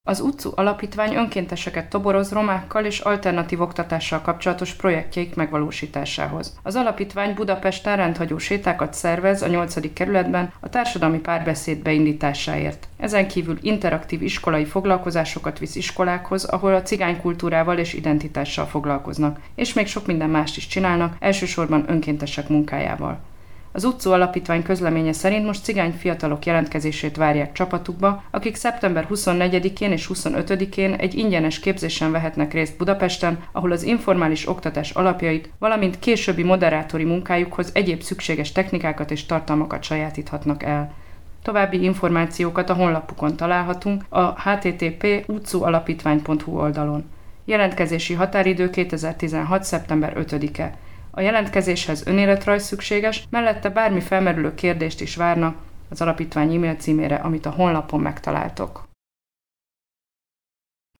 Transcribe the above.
Az UCCU Alapítvány önkénteseket toboroz romákkal és alternatív oktatással kapcsolatos projektjeik megvalósításához. Az alapítvány Budapesten rendhagyó sétákat szervez a 8. kerületben a társadalmi párbeszéd beindításáért. Ezen kívül interaktív iskolai foglalkozásokat visz iskolákhoz, ahol a cigánykultúrával és identitással foglalkoznak, és még sok minden mást is csinálnak, elsősorban önkéntesek munkájával. Az UCCU Alapítvány közleménye szerint most cigány fiatalok jelentkezését várják csapatukba, akik szeptember 24-én és 25-én egy ingyenes képzésen vehetnek részt Budapesten, ahol az informális oktatás alapjait, valamint későbbi moderátori munkájukhoz egyéb szükséges technikákat és tartalmakat sajátíthatnak el. További információkat a honlapukon találhatunk a http://uccualapítvány.hu oldalon. Jelentkezési határidő 2016. szeptember 5-e. A jelentkezéshez önéletrajz szükséges, mellette bármi felmerülő kérdést is várna az alapítvány e-mail címére, amit a honlapon megtaláltok.